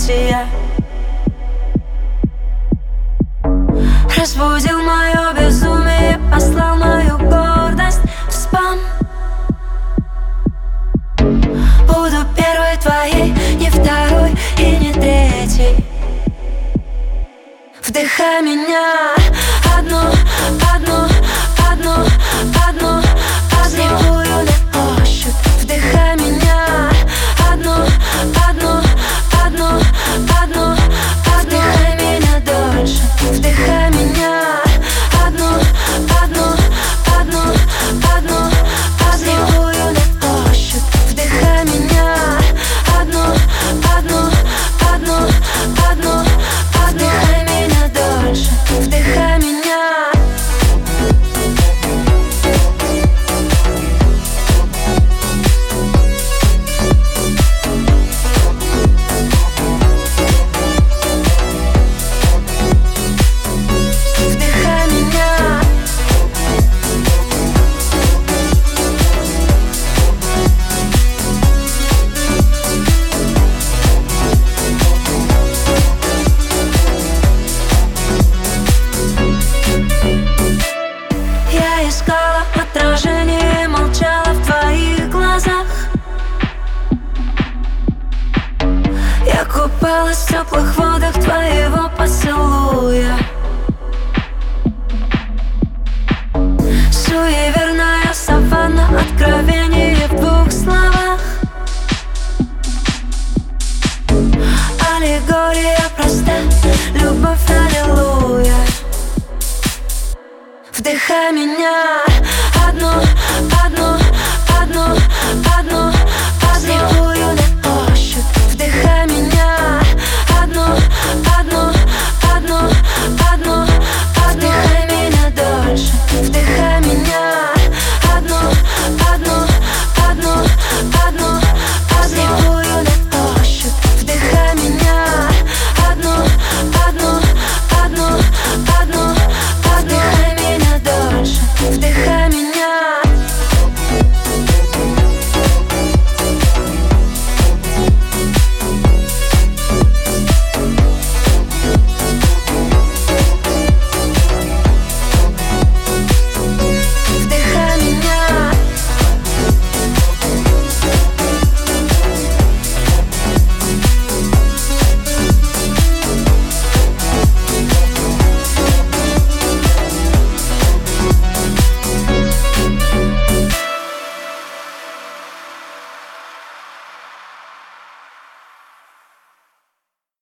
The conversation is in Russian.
объятия. Разбудил мое безумие, послал мою гордость в спам. Буду первой твоей, не второй и не третьей. Вдыхай меня одну, одну, одну, одну, слепую на ощупь. Вдыхай меня одну, одну, одну, одну, вдыхай меня дольше. Вдыхай меня одну, одну, одну, одну, слепую на ощупь. Вдыхай меня одну, одну, одну, одну, вдыхай меня дольше. Вдыхай меня. Я искала отражение, молчала в твоих глазах. Я купалась в теплых водах твоего поцелуя. Суеверная саванна, откровение в двух словах. Аллегория проста, любовь, аллилуйя. Вдыхай меня одну, одну,